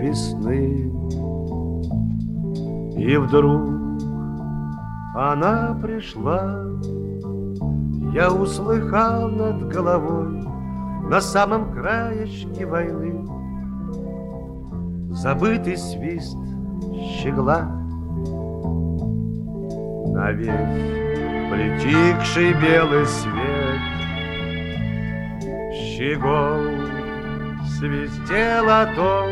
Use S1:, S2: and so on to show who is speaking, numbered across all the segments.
S1: весны. И вдруг она пришла, я услыхал над головой на самом краешке войны забытый свист щегла. На весь притихший белый свет щегол свистел о том,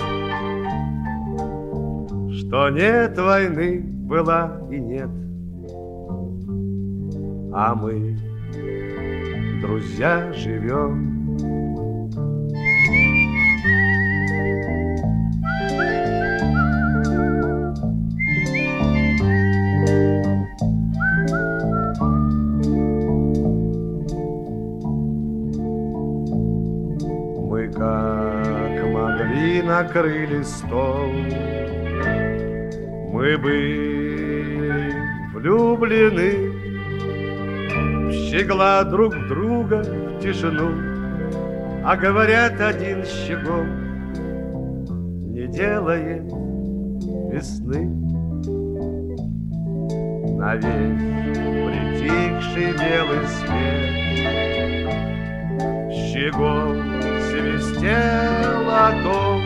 S1: что нет войны, была и нет, а мы, друзья, живем. Мы как могли накрыли стол, мы были влюблены в щегла друг в друга в тишину, а говорят, один щегол не делает весны. На весь притихший белый свет щегол свистел о том,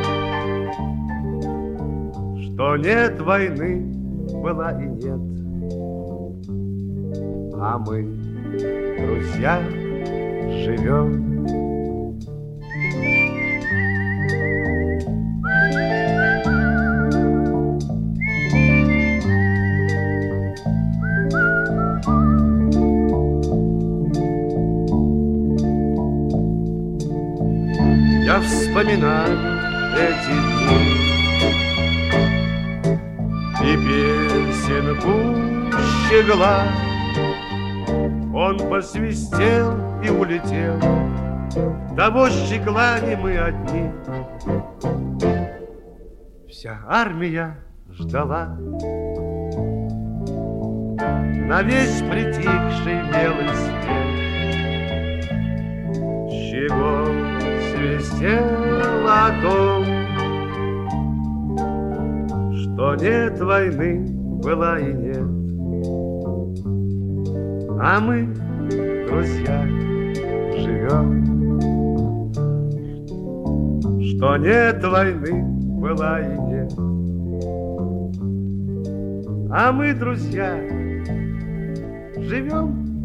S1: что нет войны, была и нет, а мы, друзья, живем. Я вспоминаю эти дни и песенку щегла. Он посвистел и улетел, того щегла не мы одни. Вся армия ждала на весь притихший белый свет. Щегол свистел о том, что нет войны, была и нет, а мы, друзья, живем. Что нет войны, была и нет, а мы, друзья, живем.